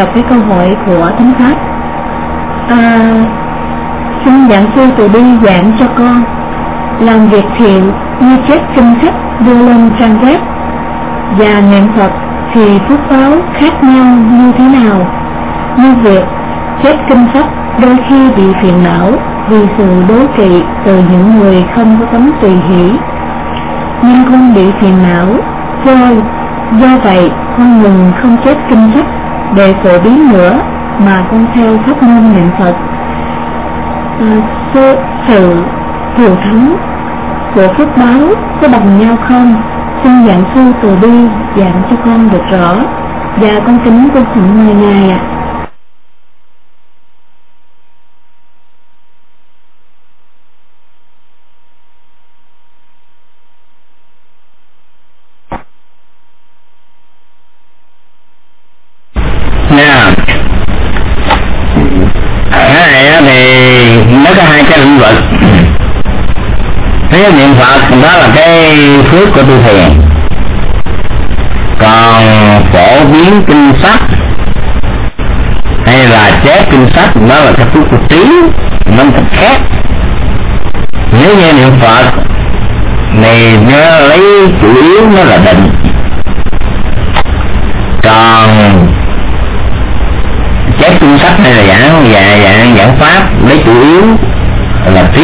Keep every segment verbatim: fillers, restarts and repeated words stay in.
đọc cái câu hỏi của Thánh Pháp. À, xin giảng sư từ bi giảng cho con, làm việc thiện như chép kinh sách đưa lên trang web và niệm Phật thì phước báo khác nhau như thế nào? Như việc chép kinh sách đôi khi bị phiền não vì sự đố kỵ từ những người không có tấm tùy hỷ, nhưng con bị phiền não do do vậy con ngừng không chép kinh sách để phổ biến nữa, mà con theo pháp môn niệm Phật. À, sự, sự thù thắng của phước báo có bằng nhau không? Xin giảng sư từ bi giảng cho con được rõ, và con kính con phụng mời ngài ạ. Nha, cái này thì nó có hai cái lĩnh vực. Thứ nhất, niệm Phật đó là cái phước của tu thiền, còn phổ biến kinh sách hay là chép kinh sách đó là cái phước của trí, nó thật khác. Nếu như niệm Phật thì nó lấy chủ yếu nó là định, còn chép kinh sách hay là giảng và giảng giảng pháp lấy chủ yếu là trí.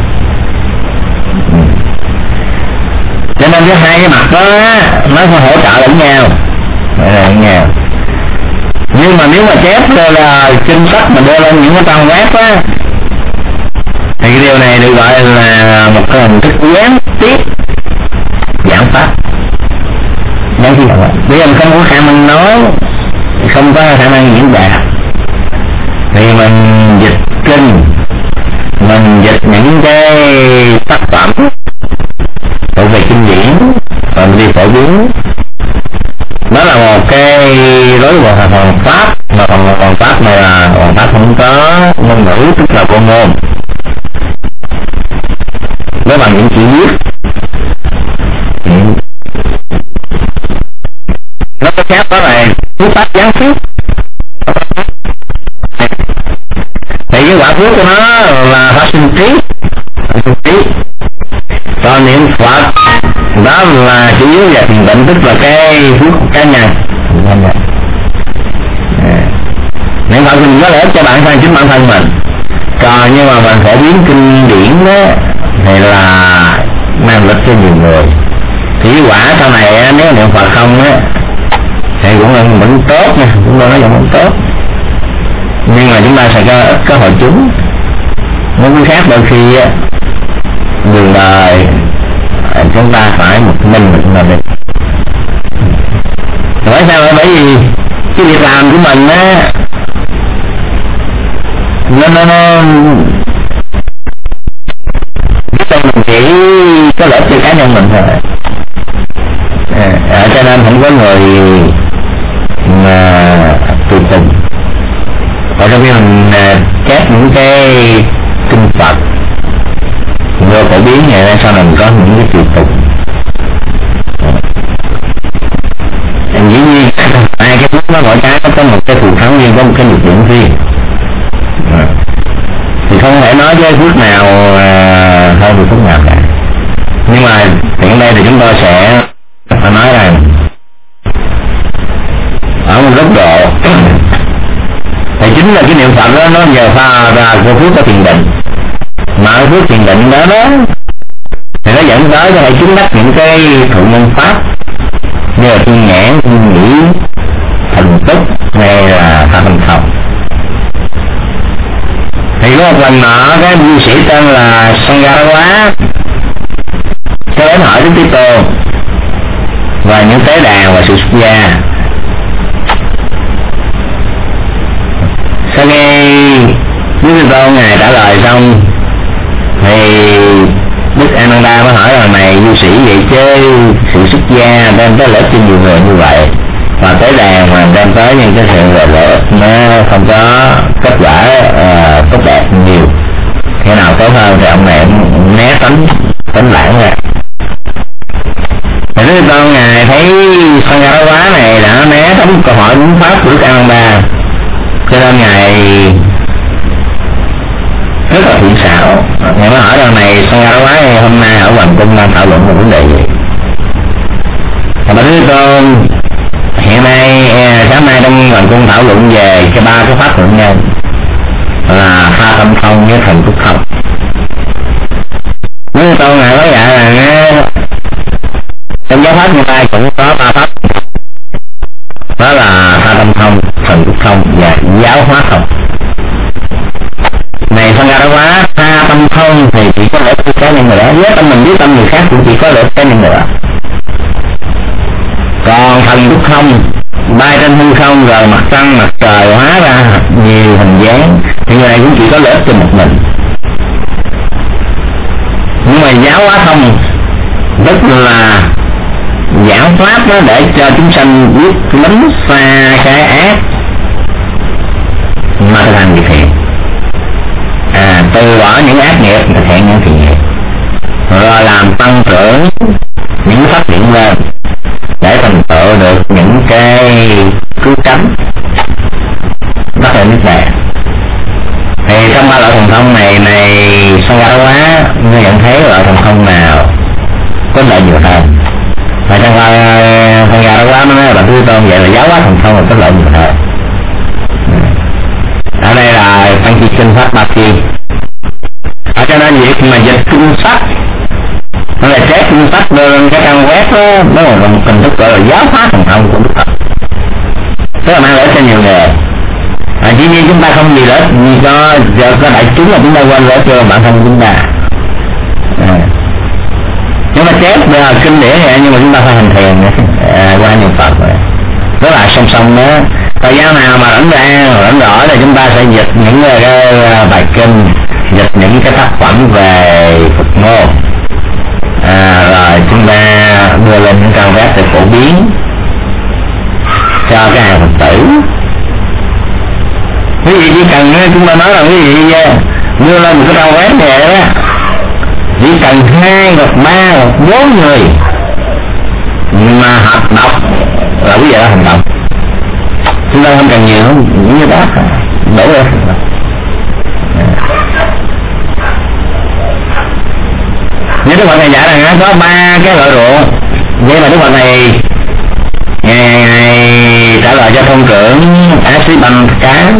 Cho nên cái hai cái mặt đó nó sẽ hỗ trợ lẫn nhau, lẫn nhau. Nhưng mà nếu mà chép là kinh sách mà đưa lên những cái trang web á, thì cái điều này được gọi là một cái hình thức gián tiếp giảng pháp. Gián tiếp giảng pháp. Bây giờ mình không có khả năng nói, không có khả năng diễn đạt, thì mình dịch kinh, mình dịch những cái tác phẩm thuộc về kinh điển và mình đi phổ biến. Đó là một cái đối với hoàn pháp, mà hoàn pháp này là hoàn pháp không có ngôn ngữ, tức là vô ngôn, nó bằng những chữ viết. Nó có khác đó là phước pháp gián tiếp. Thì cái quả phước của nó là phát sinh trí, trí. Còn niệm Phật đó là chủ yếu về thiền định, tức là cái phước cá nhân. Niệm Phật mình có lợi ích cho bản thân, chính bản thân mình. Còn nhưng mà mình phổ biến kinh điển đó thì là mang lợi cho nhiều người. Thì quả sau này nếu niệm Phật không á thì cũng là vẫn tốt nha, cũng nói vẫn tốt. Nhưng mà chúng ta sẽ có có hội chúng. Nó cũng khác đôi khi á, đường đời chúng ta phải một mình mình là được. Bởi sao? Bởi vì cái việc làm của mình á nó nó nó cái mình chỉ có lợi cho cá nhân mình thôi. À, cho nên không có người mà tùy tùng. Ở trong khi mình chép những cái kinh Phật vừa phổ biến vậy ra, sau này mình có những cái tùy tục. Dĩ nhiên hai cái phước nó mỗi cái nó có một cái thù thắng riêng, có một cái nhược điểm riêng. À, thì không thể nói với phước nào à, hơn được phước nào cả. Nhưng mà hiện đây thì chúng tôi sẽ phải nói rằng ở một góc độ thì chính là cái niệm Phật đó nó giờ pha ra của phước có thiền định, mà cái phước thiền định đó đó thì nó dẫn tới cho phải chứng đắc những cái thụ nhân pháp như là thiên nhãn, thiên nhĩ, thần túc hay là pháp hành thông. Thì có một lần nọ cái vua sĩ tên là Sangarawá có đến hỏi Đức Thế Tôn và những tế đàn và sự xuất gia. Sau khi Đức Thế Tôn ngài trả lời xong thì Đức Ananda mới hỏi là này vua sĩ, vậy chứ sự xuất gia đem tới lợi ích cho nhiều người như vậy và tế đàn mà đem tới những cái sự lợi ích nó không có kết quả uh, tốt đẹp nhiều, cái nào tốt hơn thì ông này ông né tránh tránh lãng ra. Thì Đức Thế Tôn ngài thấy Sangarawá này đã né tránh câu hỏi đúng pháp của Đức Ananda, cho nên ngài rất là thiện xảo. Ngài mới hỏi rằng này Sangarawá hôm nay ở hoàng cung đang thảo luận một vấn đề gì. Và Bạch Thế Tôn hiện nay sáng nay trong hoàng cung thảo luận về cái ba cái pháp luận nhân là Tha Tâm Thông với Thần Túc Thông. Thế Tôn ngài nói vậy là trong giáo pháp như lai cũng có ba pháp, đó là Tha Tâm Thông, Thần Túc Thông và Giáo Hóa Thông. Này Sangarawá, Tha Tâm Thông thì chỉ có lợi ích cá nhân người đó, với tâm mình với tâm người khác cũng chỉ có lợi ích cá nhân người đó. Còn Thần Túc Thông bay trên hư không rồi mặt trăng mặt trời hóa ra nhiều hình dáng thì người này cũng chỉ có lợi ích cho một mình. Nhưng mà Giáo Hóa Thông rất là giảng pháp đó để cho chúng sanh biết lấn xa cái ác mà thực hành việc thiện, à, từ bỏ những ác nghiệp thực hiện những thiện nghiệp, rồi làm tăng trưởng những phát triển lên để thành tựu được những cái cứu cánh bắt đầu nước đẹp. Thì trong ba loại thần thông này này Sangarawá ngươi nhận thấy loại thần thông nào có lợi nhiều hơn? Và trong Sangarawá nó nói là Thế Tôn vậy là Giáo Hóa thần thông là có lợi nhiều hơn. Ở đây là Tăng Chi Kinh Pháp Ba Chi. Ở cho nên việc mà dịch kinh sách nó là chép kinh sách lên cái trang web đó, nó là một hình thức gọi là giáo hóa thần thông của Đức Phật, tức là mang lợi cho nhiều người. À, chỉ nhiên chúng ta không gì lợi vì cho cho đại chúng là chúng ta quên lợi cho bản thân chúng ta. À, chúng ta chép là kinh điển này nhưng mà chúng ta phải hành thiền à, qua niệm Phật rồi. Đó là song song đó. Thời gian nào mà rảnh ra rảnh rỗi là chúng ta sẽ dịch những cái bài kinh, dịch những cái tác phẩm về Phật môn, à, rồi chúng ta đưa lên những trang web để phổ biến cho các hàng Phật tử. Quý vị chỉ cần chúng ta nói là quý vị đưa lên một cái trang web này đó, chỉ cần hai hoặc ba hoặc bốn người mà học đọc là quý vị đã hành động. Chúng ta không cần nhiều những cái đó đổ lên. Như Đức Phật này dạy rằng có ba cái loại ruộng, vậy mà Đức Phật này ngày, ngày trả lời cho thôn trưởng Á Sĩ Bằng Cá.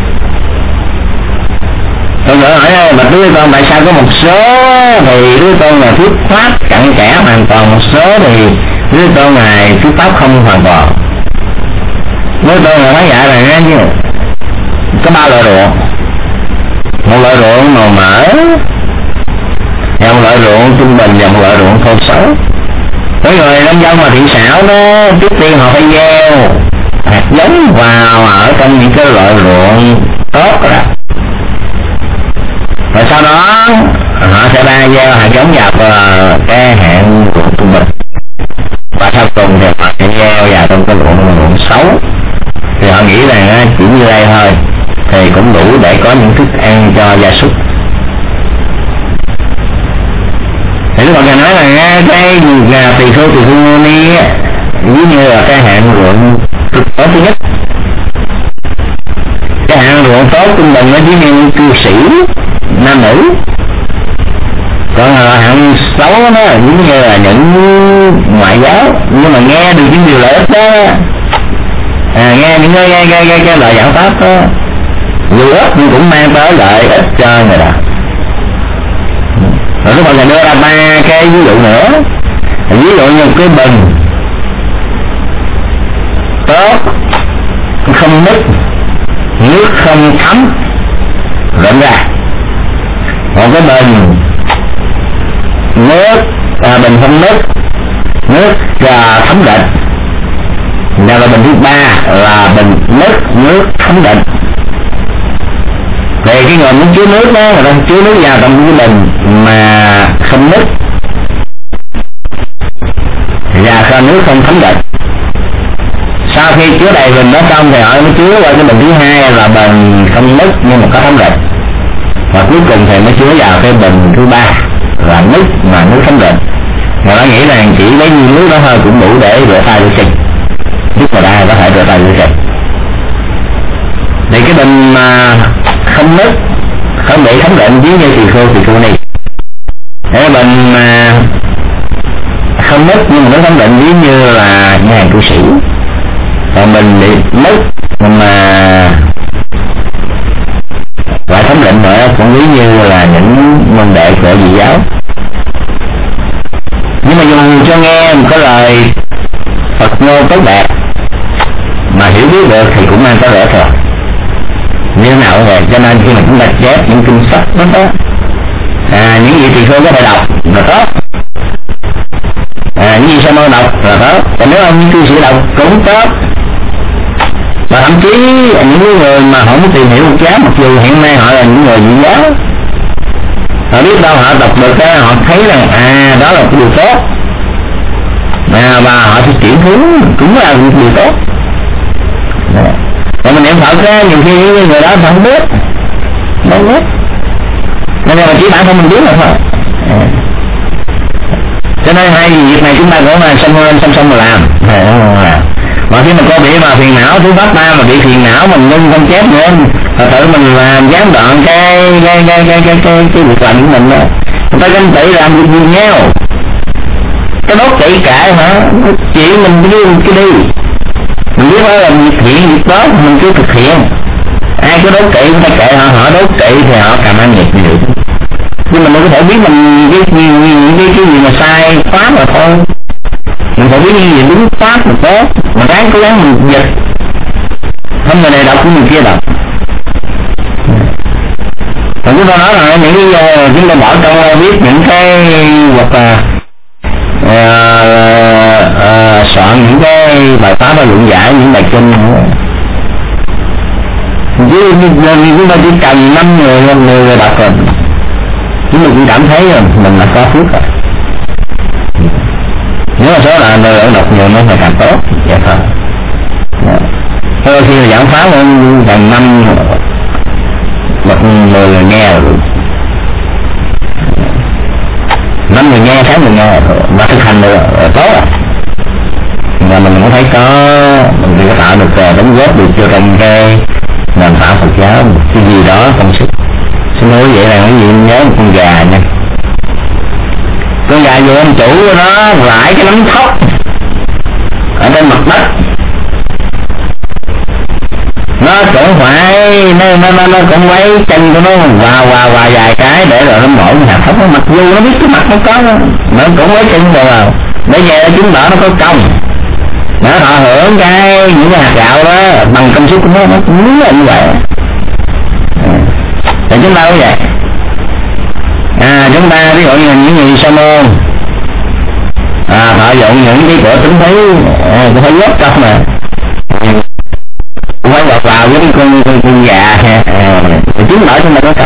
Thôn trưởng hỏi bạch Đức Tôn tại sao có một số thì Đức Tôn là thuyết pháp cặn kẽ hoàn toàn, một số thì Đức Tôn này thuyết pháp không hoàn toàn. Đức Tôn là nói dạy rằng như có ba loại ruộng, một loại ruộng màu mỡ, và một loại ruộng trung bình và một loại ruộng thô xấu. Với người nông dân mà thiện xảo đó, trước tiên họ phải gieo hạt giống vào ở trong những cái loại ruộng tốt rồi đó. Rồi sau đó họ sẽ ba gieo hạt giống vào cái hạn ruộng trung bình, và sau cùng thì họ sẽ gieo vào trong cái ruộng ruộng xấu. Thì họ nghĩ rằng chỉ như đây thôi thì cũng đủ để có những thức ăn cho gia súc. Thì Đức Phật nói là cái gà tỳ khưu tỳ khưu mô ni ví như là cái hạng ruộng tốt thứ nhất. Cái hạng ruộng tốt trung bình nó chỉ như cư sĩ nam nữ, còn hạng xấu nó giống như là những ngoại giáo nhưng mà nghe được những điều lợi ích đó, à, nghe những cái cái cái, cái, cái lời giảng pháp đó dù ít nhưng cũng mang tới lợi ích cho người đó. Rồi Đức Phật đưa ra ba cái ví dụ nữa, ví dụ như cái bình tốt không nứt, nước không thấm rộn ra. Một cái bình nước à, bình không nứt, nước à, thấm định. Và là bình thứ ba là bình nứt, nước thấm định. Về cái người muốn chứa nước đó, người ta chứa nước vào trong cái bình mà không nứt và cho nước không thấm định. Sau khi chứa đầy bình đó xong thì họ mới chứa qua cái bình thứ hai là bình không nứt nhưng mà có thấm định, và cuối cùng thì mới chứa vào cái bình thứ ba là nứt mà nước thấm định. Người ta nghĩ rằng chỉ lấy như nước đó thôi cũng đủ để rửa tay rửa chân, giúp người ta có thể rửa tay rửa chân. Thì cái bệnh mà không nứt, không bị thấm lệnh ví như tỳ kheo tỳ kheo này. Cái bệnh mà không nứt nhưng mà nó thấm lệnh ví như là nhà hàng cư sĩ. Còn mình bị nứt mà lại thấm lệnh nữa cũng ví như là những môn đệ của dị giáo. Nhưng mà dùng cho nghe một cái lời Phật ngôn tốt đẹp mà hiểu biết được thì cũng mang có lẽ thôi. Như thế nào vậy? Cho nên khi mà chúng ta chép những kinh sách đó, đó à, những gì thì không có thể đọc là tốt, à, những gì sa môn đọc là tốt, còn nếu ông cư sĩ đọc cũng tốt. Và thậm chí những người mà họ muốn tìm hiểu một giáo, mặc dù hiện nay họ là những người dị giáo, họ biết đâu họ đọc được cái họ thấy rằng à đó là một điều tốt, à, và họ sẽ chuyển hướng cũng là một điều tốt. Còn mình niệm Phật á, nhiều khi những người đó không biết, không biết, nên là chỉ bản thân mình biết là thôi. À. Cho nên hai việc này chúng ta cũng là song lên song song mà làm. À. Mà khi mà có bị mà phiền não thứ pháp ta mà bị phiền não mình ngưng không chép nữa, thật sự mình làm gián đoạn cái cái cái cái cái cái cái việc làm của mình đó. Người ta ganh tị làm việc gì nhau, cái đốt chạy cãi hả? Chuyện mình cứ cái đi, mình biết đó là việc thiện việc tốt mình cứ thực hiện. Ai có đốt kỵ người ta kệ họ, họ đốt kỵ thì họ cảm ăn nghiệp như vậy. Nhưng mình đâu có thể biết mình cái cái cái, cái gì mà sai pháp mà thôi. Mình phải biết gì đúng pháp mà tốt, mà ráng cố gắng mình dịch. Không người này đọc của người kia đọc. Còn chúng ta nói là những cái chúng ta bỏ trong viết những cái hoặc là uh, uh, soạn những cái bài pháp và luận giải những bài kinh chứ chúng ta chỉ cần năm người năm người đọc rồi chúng ta cũng cảm thấy rồi mình là có phước rồi. Nếu mà số là người đọc nhiều nó phải càng tốt vậy thôi. Thôi khi mà giảng pháp gần năm một người nghe rồi, năm người nghe tháng người nghe và thực hành được tốt rồi. Và mình cũng thấy có mình có tạo được đóng góp được cho trong cái nền tảng Phật giáo cái gì đó công sức. Xin lỗi vậy là cái gì nhớ một con gà nha, con gà vô ông chủ của nó rải cái nấm thóc ở trên mặt đất, nó cũng phải nó nó nó, nó cũng quấy chân của nó vào vào vào vài cái để rồi nó mổ hạt thóc. Mặc dù nó biết cái mặt nó có nó cũng quấy chân vào để về chứng tỏ nó có công, nó thọ hưởng cái những cái hạt gạo đó bằng công sức của nó, nó cũng là như vậy. Thì chúng ta cũng vậy. À, chúng ta ví dụ như những người sa môn à, họ dụng những cái của tính thấy à, cũng phải góp công mà cũng phải vào vào với cái con con, con gà ha, à, chứng tỏ chúng ta có công.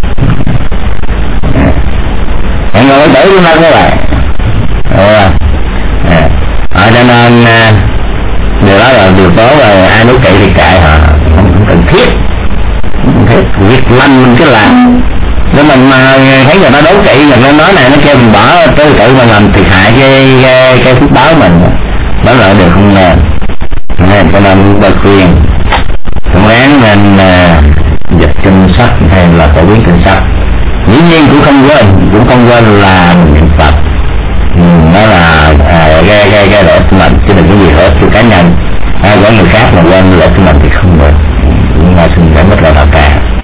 Mọi người tử chúng ta có vậy. À, à, à, cho nên à, điều đó là điều tốt rồi, ai đố kỵ thì kệ họ, không, không cần thiết. Việc lành mình cứ làm. Nếu mình mà thấy người ta đố kỵ, người ta nói này nó kêu mình bỏ tư tự mình làm thiệt hại cái cái, cái phước báo mình, đó là điều không nên. Nên cho nên tôi khuyên cũng ráng nên uh, dịch kinh sách hay là phổ biến kinh sách. Dĩ nhiên cũng không quên, cũng không quên là niệm Phật. Ừ, đó là uh, cái cái cái lợi của mình, chứ đừng có gì hết cho cá nhân. À, có người khác mà quên lợi của mình thì không được.